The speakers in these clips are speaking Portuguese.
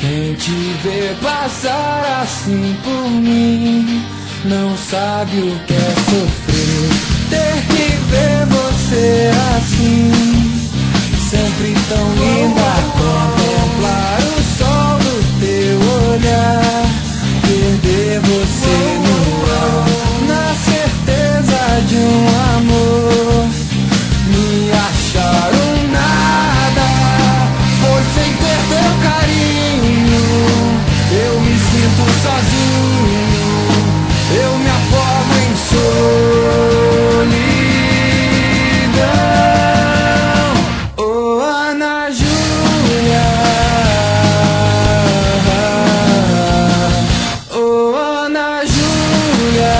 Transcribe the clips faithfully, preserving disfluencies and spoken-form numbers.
Quem te vê passar assim por mim não sabe o que é sofrer. Ter que ver você assim, sempre tão linda. Contemplar o sol do teu olhar, perder você no ar, na certeza de um amor, me achar um nada, pois sem ter teu carinho eu me sinto sozinho, eu me afogo em solidão. Oh, Ana Júlia, oh, Ana Júlia,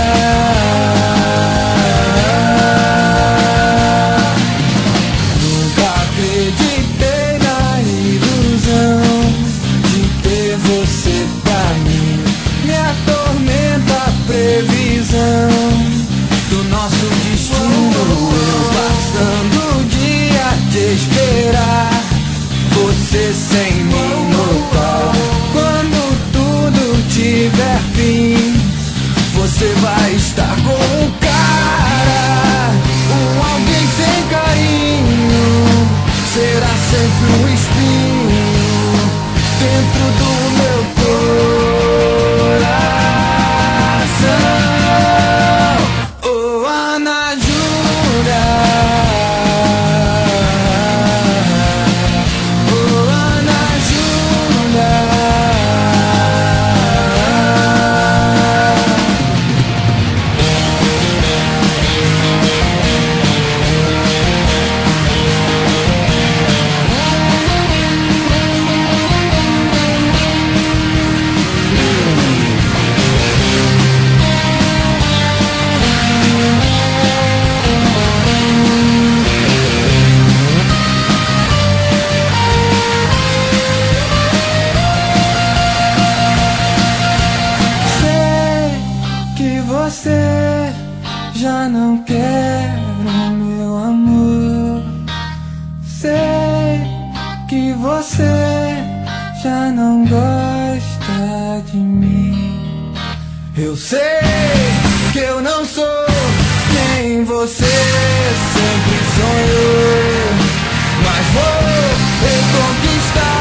nunca acreditei na ilusão de ter você pra mim. Me atormenta a previsão do nosso destino, eu passando o dia de esperar você sem me notar. Quando tudo tiver fim, você vai estar com o cara, um alguém sem carinho, será sempre um espinho dentro do meu coração. Oh, Ana Júlia, oh, Ana Júlia. Você já não quer o meu amor. Sei que você já não gosta de mim. Eu sei que eu não sou quem você sempre sonhou, mas vou reconquistar